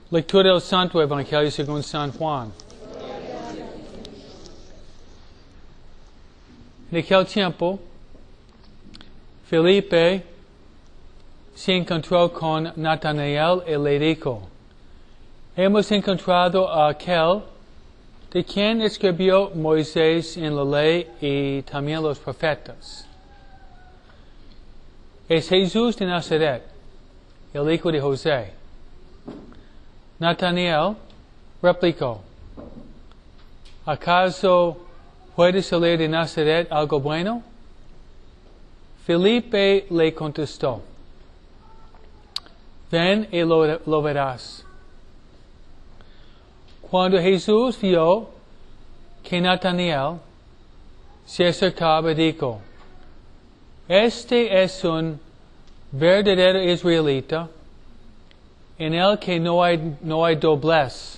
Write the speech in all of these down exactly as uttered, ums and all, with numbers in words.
Lectura del Santo Evangelio según San Juan. En aquel tiempo, Felipe se encontró con Natanael y le dijo: Hemos encontrado a aquel de quien escribió Moisés en la ley y también los profetas. Es Jesús de Nazaret, el hijo de José. Natanael replicó: ¿Acaso puede salir de Nazaret algo bueno? Felipe le contestó: Ven y lo, lo verás. Cuando Jesús vio que Natanael se acercaba, dijo: Este es un verdadero israelita, en el que no hay, no hay doblez.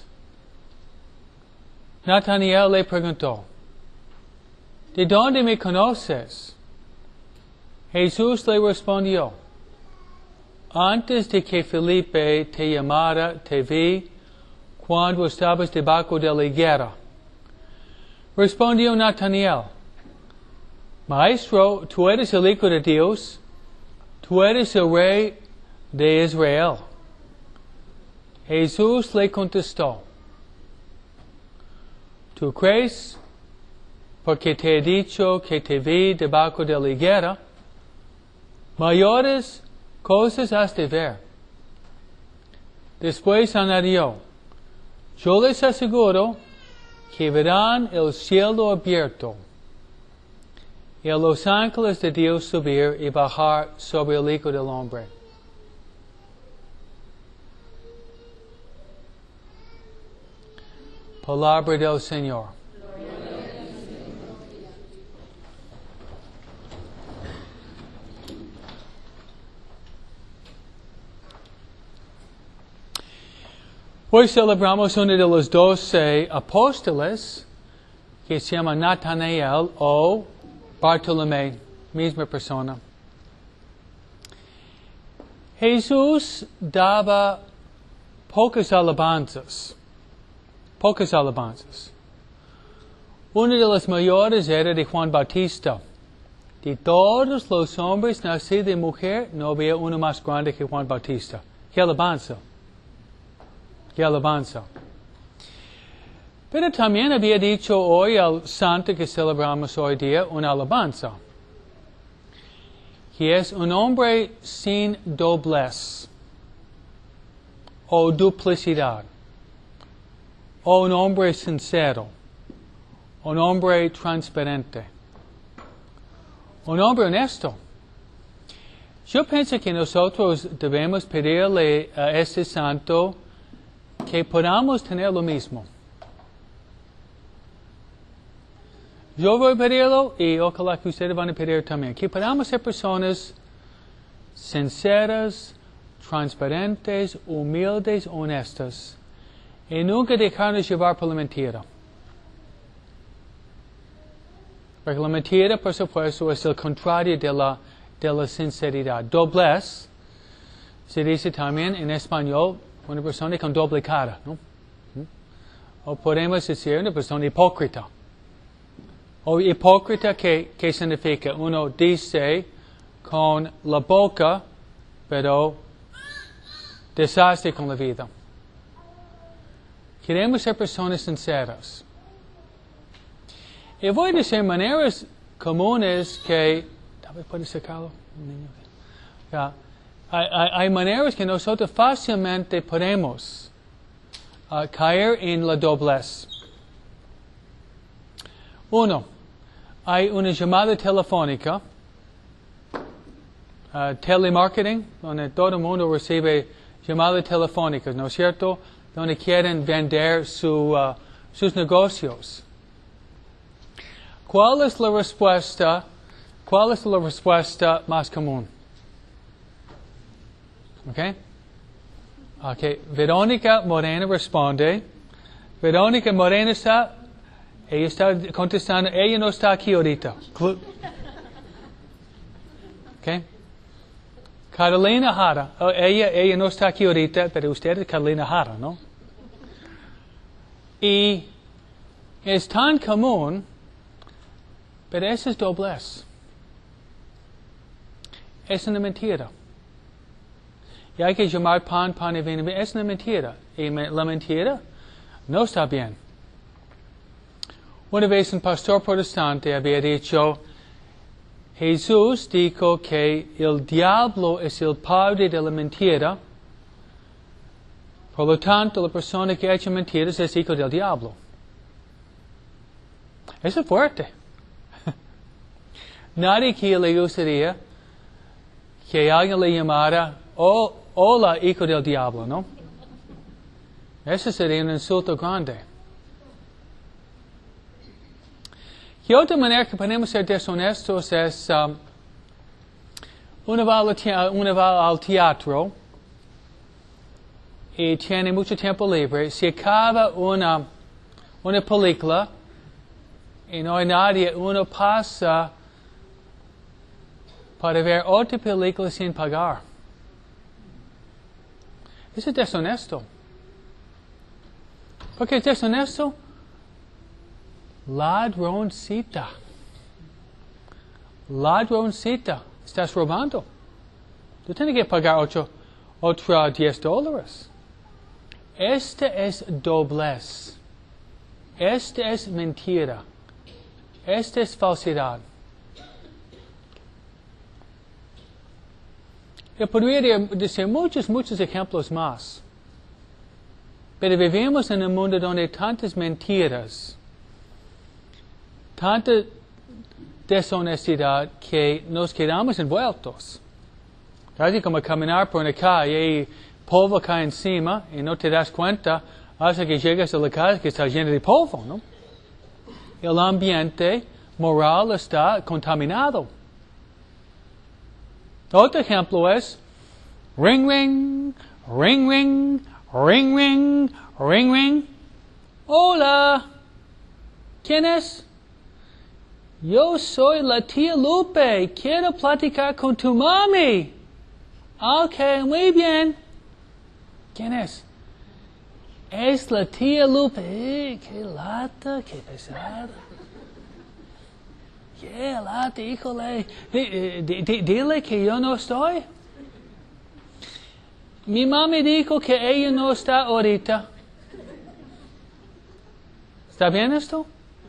Natanael le preguntó: ¿De dónde me conoces? Jesús le respondió: Antes de que Felipe te llamara, te vi cuando estabas debajo de la higuera. Respondió Natanael: Maestro, tú eres el Hijo de Dios, tú eres el Rey de Israel. Jesús le contestó: ¿Tú crees porque te he dicho que te vi debajo de la higuera? Mayores cosas has de ver. Después añadió: Yo les aseguro que verán el cielo abierto y a los ángeles de Dios subir y bajar sobre el Hijo del Hombre. Palabra del Señor. Hoy celebramos uno de los doce apóstoles que se llama Natanael o Bartolomé, misma persona. Jesús daba pocas alabanzas. Pocas alabanzas. Una de las mayores era de Juan Bautista. De todos los hombres nacidos de mujer, no había uno más grande que Juan Bautista. ¡Qué alabanza! ¡Qué alabanza! Pero también había dicho hoy al santo que celebramos hoy día una alabanza. Que es un hombre sin doblez o duplicidad. O un hombre sincero, un hombre transparente, un hombre honesto. Yo pienso que nosotros debemos pedirle a este santo que podamos tener lo mismo. Yo voy a pedirlo y ojalá que ustedes van a pedir también. Que podamos ser personas sinceras, transparentes, humildes, honestas. Y nunca dejarnos llevar por la mentira. Porque la mentira, por supuesto, es el contrario de la, de la sinceridad. Doblez se dice también en español una persona con doble cara, ¿no? O podemos decir una persona hipócrita. O hipócrita, ¿qué, qué significa? Uno dice con la boca, pero desastre con la vida. Queremos ser personas sinceras. Y voy a decir maneras comunes que... Tal vez puede sacarlo. Ya. Hay, hay, hay maneras que nosotros fácilmente podemos uh, caer en la doblez. Uno, hay una llamada telefónica, uh, telemarketing, donde todo el mundo recibe llamadas telefónicas, ¿no es cierto?, donde quieren vender su, uh, sus negocios. ¿Cuál es la respuesta? ¿Cuál es la respuesta más común? Okay. Okay. Verónica Moreno responde. Verónica Moreno está, ella está contestando, ella no está aquí ahorita. Okay. Carolina Jara. Oh, ella, ella no está aquí ahorita, pero usted es Carolina Jara, ¿no? Y es tan común, pero eso es doblez. Es una mentira. Y hay que llamar pan, pan y vino. Es una mentira. Y me, la mentira no está bien. Una vez un pastor protestante había dicho, Jesús dijo que el diablo es el padre de la mentira. Por lo tanto, la persona que ha hecho mentiras es hijo del diablo. Eso es fuerte. Nadie aquí le gustaría que alguien le llamara, oh, hola, hijo del diablo, ¿no? Eso sería un insulto grande. Y otra manera que podemos ser deshonestos es, um, uno, va al, uno va al teatro y tiene mucho tiempo libre, se acaba una, una película y no hay nadie, uno pasa para ver otra película sin pagar. Eso es deshonesto. ¿Por qué es deshonesto? Ladroncita. Ladroncita. Estás robando. Tú tienes que pagar ocho, otra diez dólares. Este es doblez. Este es mentira. Este es falsedad. Yo podría decir muchos, muchos ejemplos más. Pero vivimos en un mundo donde hay tantas mentiras, tanta deshonestidad que nos quedamos envueltos. Así como caminar por una calle y polvo cae encima y no te das cuenta hasta que llegas a la calle que está llena de polvo, ¿no? El ambiente moral está contaminado. Otro ejemplo es ring, ring, ring, ring, ring, ring, ring, ring. Hola. ¿Quién es? Yo soy la tía Lupe. Quiero platicar con tu mami. Ok, muy bien. ¿Quién es? Es la tía Lupe. Eh, qué lata, qué pesada. Qué lata, híjole. D- d- d- dile que yo no estoy. Mi mami dijo que ella no está ahorita. ¿Está bien esto?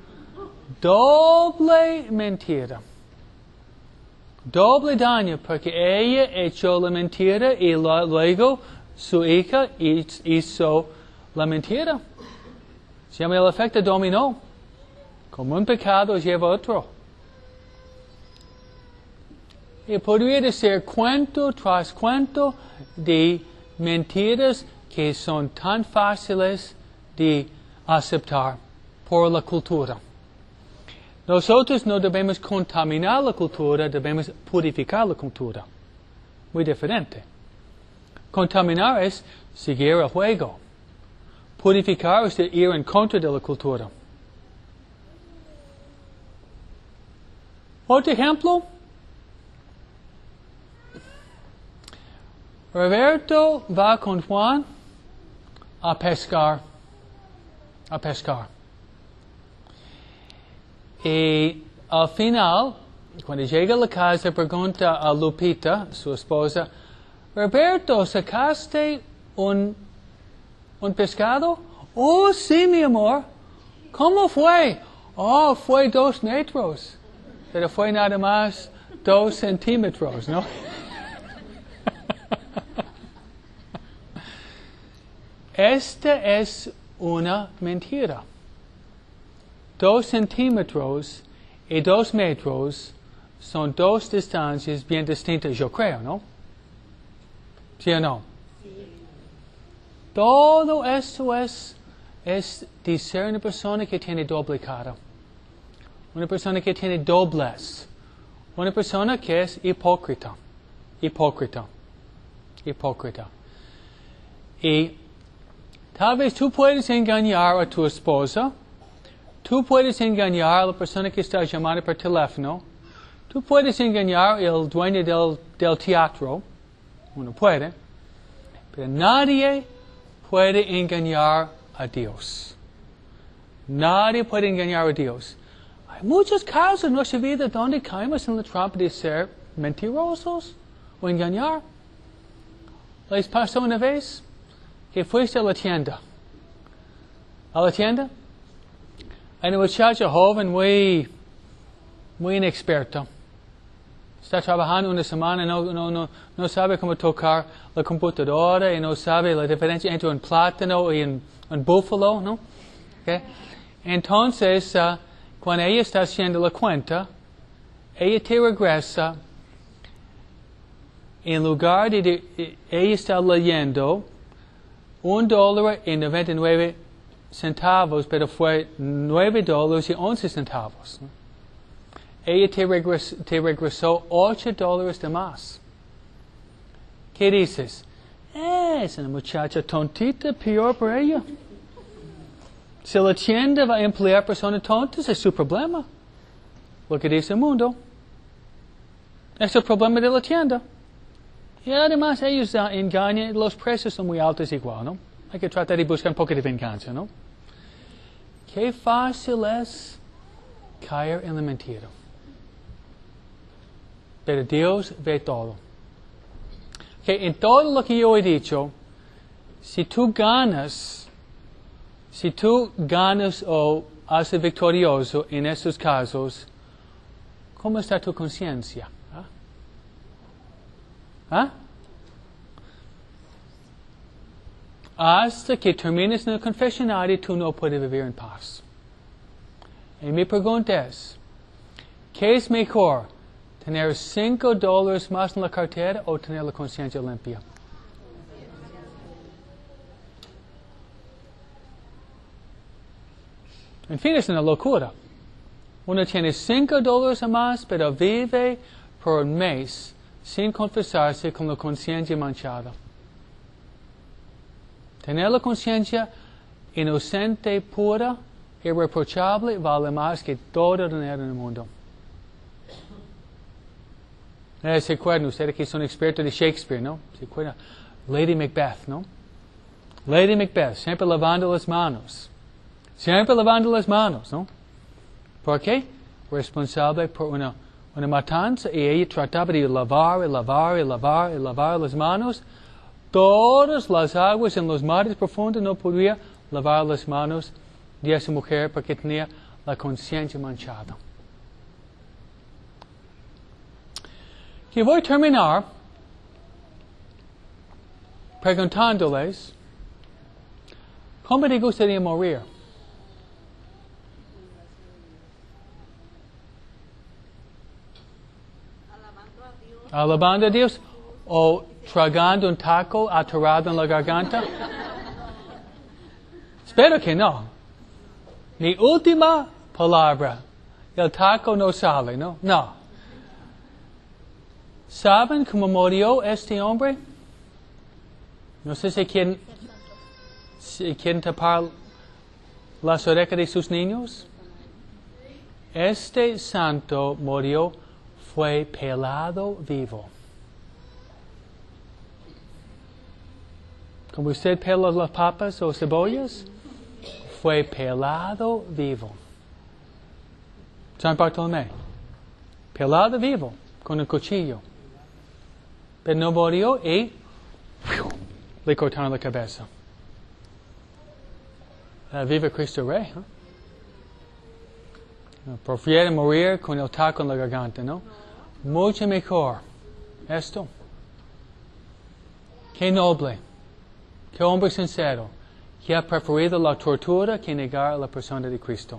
Doble mentira. Doble daño porque ella echó la mentira y lo, luego su hija hizo la mentira. Se llama el efecto dominó. Como un pecado lleva otro. Y podría decir cuento tras cuento de mentiras que son tan fáciles de aceptar por la cultura. Nosotros no debemos contaminar la cultura, debemos purificar la cultura. Muy diferente. Contaminar es seguir el juego. Purificar es ir en contra de la cultura. Otro ejemplo. Roberto va con Juan a pescar. A pescar. Y al final, cuando llega a la casa, pregunta a Lupita, su esposa, Roberto, ¿sacaste un, un pescado? Oh, sí, mi amor. ¿Cómo fue? Oh, fue dos metros. Pero fue nada más dos centímetros, ¿no? Esta es una mentira. Dos centímetros y dos metros son dos distancias bien distintas, yo creo, ¿no? ¿Sí o no? Sí. Todo esto es, es de ser una persona que tiene doble cara. Una persona que tiene doblez. Una persona que es hipócrita. Hipócrita. Hipócrita. Y tal vez tú puedes engañar a tu esposa. Tú puedes engañar a la persona que está llamando por teléfono. Tú puedes engañar al dueño del, del teatro. uno puede, pero nadie puede engañar a Dios. Nadie puede engañar a Dios. Hay muchos casos en nuestra vida donde caemos en la trampa de ser mentirosos o engañar. ¿Les pasó una vez que fuiste a la tienda? ¿A la tienda? Hay una muchacha joven muy, muy inexperta. Está trabajando una semana, no, no, no, no sabe cómo tocar la computadora y no sabe la diferencia entre un plátano y un, un búfalo, ¿no? Okay. Entonces, uh, cuando ella está haciendo la cuenta, ella te regresa, en lugar de, de ella está leyendo un dólar y noventa y nueve centavos, pero fue nueve dólares y once centavos. ¿no? Ella te, regres, te regresó ocho dólares de más. ¿Qué dices? Eh, es una muchacha tontita, peor por ella. Si la tienda va a emplear personas tontas, es su problema. Lo que dice el mundo. Es el problema de la tienda. Y además ellos engañan, los precios son muy altos igual, ¿no? Hay que tratar de buscar un poco de venganza, ¿no? Qué fácil es caer en la mentira. Pero Dios ve todo. Que en todo lo que yo he dicho, si tú ganas, si tú ganas o haces victorioso en estos casos, ¿cómo está tu conciencia? ¿Ah? ¿Ah? Hasta que termines en el confesionario, tú no puedes vivir en paz. Y mi pregunta es, ¿qué es mejor? ¿Tener cinco dólares más en la cartera o tener la conciencia limpia? En fin, es una locura. Uno tiene cinco dólares más, pero vive por un mes sin confesarse con la conciencia manchada. Tener la conciencia inocente, pura, irreprochable, vale más que todo el dinero en el mundo. Eh, ¿Se acuerdan ustedes que son expertos de Shakespeare, no? ¿Se acuerdan? Lady Macbeth, ¿no? Lady Macbeth, siempre lavando las manos. Siempre lavando las manos, ¿no? ¿Por qué? Responsable por una, una matanza y ella trataba de lavar y lavar y lavar y lavar las manos. Todas las aguas en los mares profundos no podía lavar las manos de esa mujer porque tenía la conciencia manchada. Y voy a terminar preguntándoles, ¿cómo te gustaría morir? Alabando a Dios o tragando un taco atorado en la garganta. Espero que no. Mi última palabra, el taco no sale, ¿no? No. ¿Saben cómo murió este hombre? No sé si quieren, si quieren tapar las orejas de sus niños. Este santo murió, fue pelado vivo. Como usted pela las papas o cebollas, fue pelado vivo. San Bartolomé, pelado vivo con un cuchillo. Pero no murió y le cortaron la cabeza. Uh, viva Cristo Rey. ¿eh? No, prefiere morir con el taco en la garganta, ¿no? Mucho mejor esto. Qué noble. Qué hombre sincero. Que ha preferido la tortura que negar a la persona de Cristo.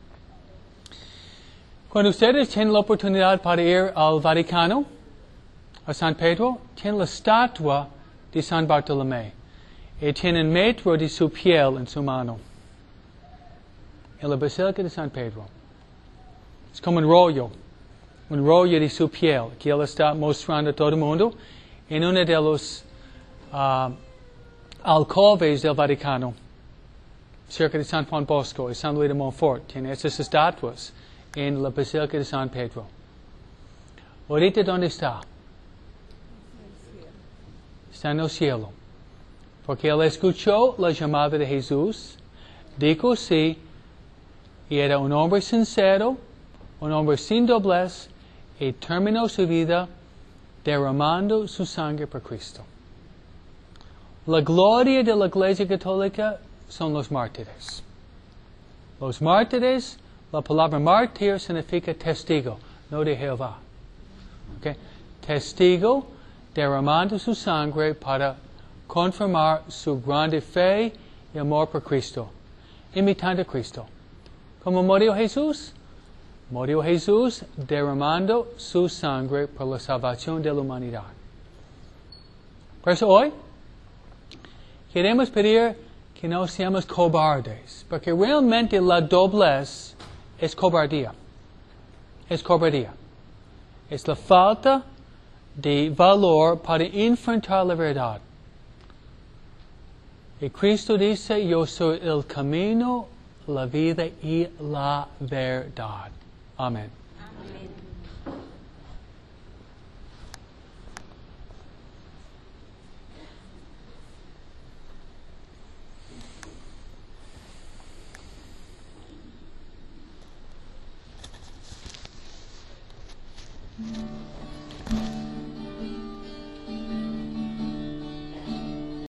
Cuando ustedes tienen la oportunidad para ir al Vaticano, a San Pedro, tienen la estatua de San Bartolomé y tienen un metro de su piel en su mano. En la Basílica de San Pedro. Es como un rollo, un rollo de su piel que él está mostrando a todo el mundo en uno de los uh, alcoves del Vaticano, cerca de San Juan Bosco y San Luis de Montfort. Tiene esas estatuas en la Basílica de San Pedro. Ahorita, ¿dónde está? está en el cielo. Porque él escuchó la llamada de Jesús, dijo sí, y era un hombre sincero, un hombre sin doblez, y terminó su vida derramando su sangre por Cristo. La gloria de la Iglesia Católica son los mártires. Los mártires, la palabra mártir significa testigo, no de Jehová. Okay? Testigo derramando su sangre para confirmar su grande fe y amor por Cristo, imitando a Cristo. ¿Cómo murió Jesús? Murió Jesús derramando su sangre por la salvación de la humanidad. Por eso hoy queremos pedir que no seamos cobardes, porque realmente la doblez es cobardía. Es cobardía. Es la falta de valor para enfrentar la verdad. Y Cristo dice, yo soy el camino, la vida y la verdad. Amén. Amén.